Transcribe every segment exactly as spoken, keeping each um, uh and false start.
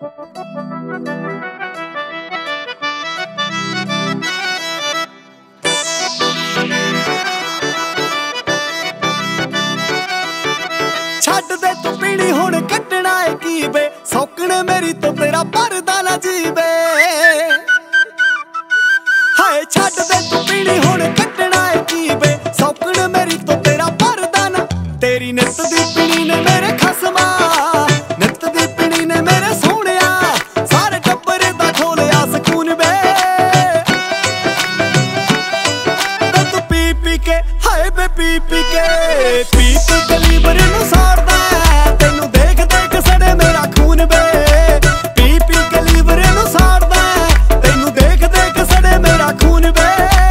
ਛੱਡ ਦੇ ਤੂੰ ਪੀਣੀ ਹੁਣ ਕੱਟਣਾ ਏ ਕੀ ਵੇ, ਸੌਕਣੇ ਮੇਰੀ ਤੋਂ ਤੇਰਾ ਪਰਦਾ ਨਾ ਜੀਵੇ। ਹਾਏ ਛੱਡ ਦੇ ਤੂੰ ਪੀਣੀ ਹੁਣ ਕੱਟਣਾ ਏ ਕੀ ਵੇ, ਸੌਕਣੇ ਮੇਰੀ ਤੋਂ ਤੇਰਾ ਪਰਦਾ ਨਾ। ਤੇਰੀ ਨਿੱਤ ਦੀ ਪੀਣੀ ਨੇ ਮੇਰੇ ਖਸਮਾ, ਨਿੱਤ ਦੀ ਪੀਣੀ ਨੇ ਮੇਰੇ ਸੋਹਣਿਆ, ਸਾਰੇ ਟੱਬਰ ਦਾ ਖੋਲਿਆ ਸਕੂਨ ਵੇ। ਤੇ ਤੂੰ ਪੀ ਪੀ ਕੇ ਹਾਏ ਵੇ ਪੀ ਪੀ ਕੇ ਪੀ ਪੀ ਕਲੀਬਰ ਨੂੰ ਸਾੜਦਾ, ਤੈਨੂੰ ਦੇਖ ਦੇਖ ਸੜੇ ਮੇਰਾ ਖੂਨ ਵੇ। ਪੀ ਪੀ ਕਲੀਬਰ ਨੂੰ ਸਾੜਦਾ, ਤੈਨੂੰ ਦੇਖ ਦੇਖ ਸੜੇ ਮੇਰਾ ਖੂਨ ਵੇ।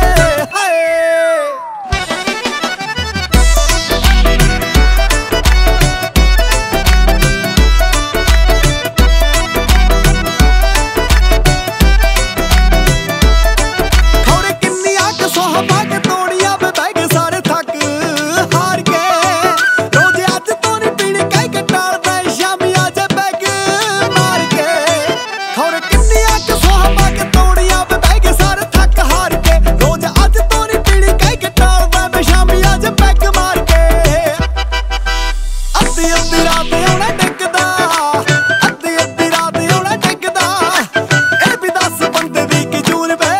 ਖੌਰੇ ਕਿੰਨੀਆਂ ਕੁ ਸੋਹਬਾਂ ਕੇ ਤੋੜੀਆਂ ਵੇ ਬਹਿ ਗਏ ਸਾਰੇ ਥੱਕ ਹਾਰ ਕੇ। ਰੋਜ਼ ਅੱਜ ਤੋਂ ਨੀ ਪੀਣੀ ਕਹਿ ਕੇ ਟਾਲਦਾ ਸ਼ਾਮੀ ਆ ਜਾ ਬੈਗ ਮਾਰ ਕੇ। ਖੌਰੇ ਕਿੰਨੀਆਂ ਕੁ ਸੋਹਬਾਂ ਕੇ ਤੋੜੀਆਂ ਵੇ ਬਹਿ ਗਏ ਸਾਰੇ ਥੱਕ ਹਾਰ ਕੇ। ਰੋਜ਼ ਅੱਜ ਤੋਂ ਨੀ ਪੀਣੀ ਕਹਿ ਕੇ ਟਾਲਦਾ ਮੈਂ ਸ਼ਾਮੀ ਆ ਜਾ ਬੈਗ ਮਾਰ ਕੇ। ਅੱਧੀ ਅੱਧੀ ਰਾਤ ਆਉਣਾ ਡਿੱਗਦਾ, ਅੱਧੀ ਅੱਧੀ ਰਾਤ ਆਉਣਾ ਡਿੱਗਦਾ, ਇਹ ਵੀ ਦੱਸ ਬੰਦੇ ਦੀ ਕੀ ਜੂਨ ਵੇ।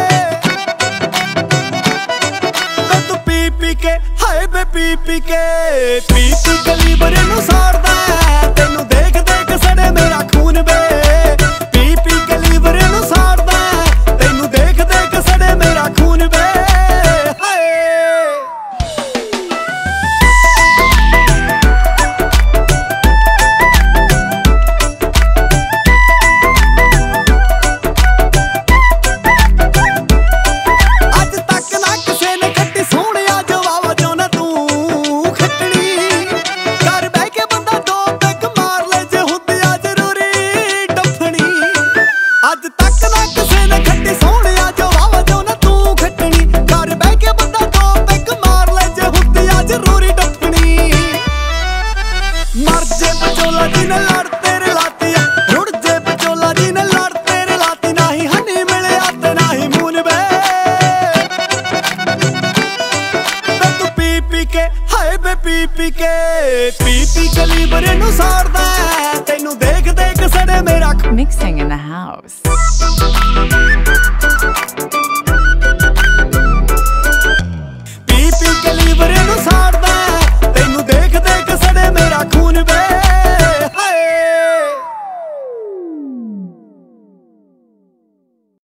ਤੇ ਤੂੰ ਪੀ ਪੀ ਕੇ ਹਾਏ ਵੇ ਪੀ ਪੀ ਕੇ ਪੀ ਪੀ ਕਲੀਬਰ ਨੂੰ ਸਾੜਦਾ, ਤੈਨੂੰ ਦੇਖ ਦੇਖ ਸੜੇ ਮੇਰਾ ਖੂਨ ਵੇ। ਪੀ ਪੀ ਕਲੀਬਰ ਨੂੰ ਸਾੜਦਾ, ਤੈਨੂੰ ਦੇਖ ਦੇਖ ਸੜੇ ਮੇਰਾ ਖੂਨ ਵੇ। ਹਾਏ ਅੱਜ ਤੱਕ ਨਾ ਕਿਸੇ ਨੇ ਖੱਟੀ ਸੋਹਣਿਆ ਜਵਾਬ ਜੋ ਨਾ ਤੂੰ ਖੱਟਣੀ। ਘਰ ਬਹਿ ਕੇ ਬੰਦਾ ਦੋ ਪੈਗ ਮਾਰ ਲੈ ਜੇ ਹੁੰਦਿਆ ਜ਼ਰੂਰੀ ਡੱਫਣੀ। ਅੱਜ ਤੱਕ ਨਾ ਕਿਸੇ ਨੇ ਖੱਟੀ ਸੋਹਣਿਆ ਜਵਾਬ ਜੋ ਨਾ ਤੂੰ ਖੱਟਣੀ। ਘਰ ਬਹਿ ਕੇ ਬੰਦਾ ਦੋ ਪੈਗ ਮਾਰ ਲੈ ਜੇ ਹੁੰਦਿਆ ਜ਼ਰੂਰੀ ਡੱਫਣੀ। ਮਰ ਜੇ ਬਚੋਲਾ ਜੀ ਨੇ ਲੜ ਤੇਰੇ ਲਾਤੀਆ, ਰੁੜ ਜੇ ਬਚੋਲਾ ਜੀ ਨੇ ਲੜ ਤੇਰੇ ਲਾਤੀ। ਨਹੀਂ ਹਨੀ ਮਿਲਿਆ ਤੇ ਨਹੀਂ ਮੂਨ ਵੇ। ਤੇ ਤੂੰ ਪੀ ਪੀ ਕੇ ਹਾਏ ਵੇ ਪੀ ਪੀ ਕੇ ਪੀ ਪੀ ਕਲੀਬਰ ਨੂੰ ਸਾੜਦਾ, ਤੈਨੂੰ ਦੇਖ ਦੇਖ ਸੜੇ ਮੇਰਾ Mixing in the house.